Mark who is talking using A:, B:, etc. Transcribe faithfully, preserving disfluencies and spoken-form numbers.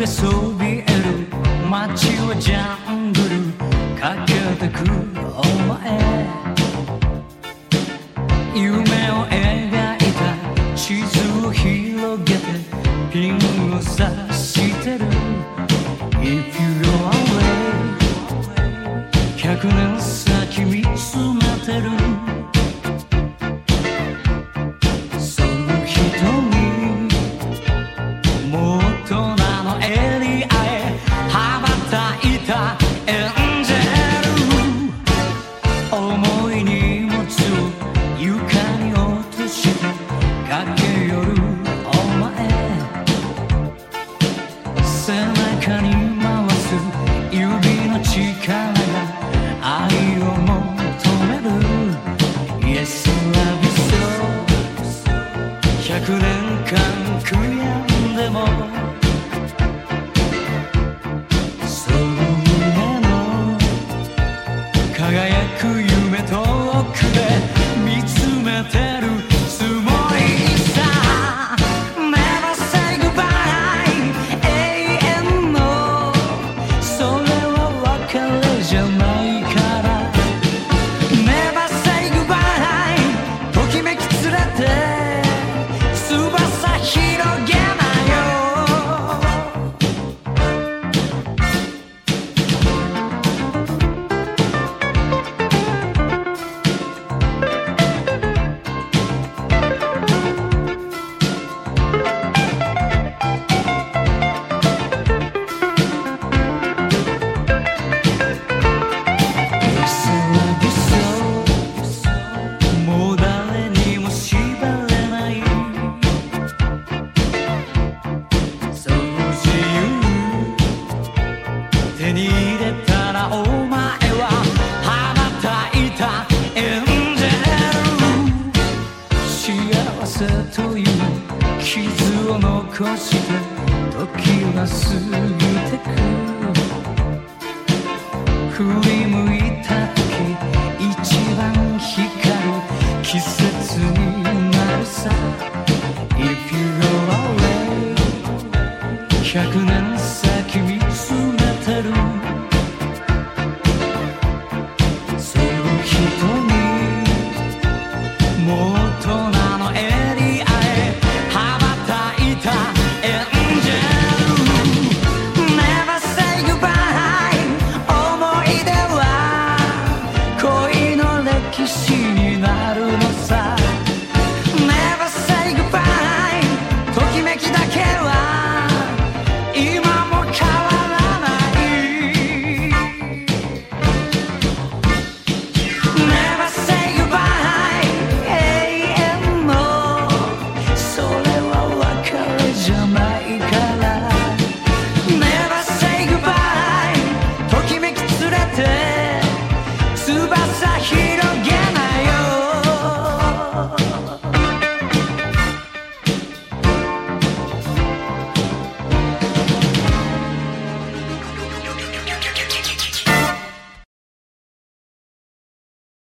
A: れそびえる街はジャングル駆けてくお前夢を描いた地図を広げてピンを刺してる If you're away 百年先見つめてるその瞳もう大人のエリアへ羽ばたいたエンジェル重い荷物を床に落として駆け寄るお前背中に回す指の力が愛を求める Yes, love you so 百年間悔やんでもその胸の輝く夢遠くで見つめてるつもりさ Never say goodbye 永遠のそれは別れじゃないから Never say goodbye ときめき連れて翼広げなよもう誰にも縛れないその自由手に入れたらお前は羽ばたいたエンジェル幸せという傷を残して時は過ぎてく振り向いた時一番光る季節になるさ If you go away 百年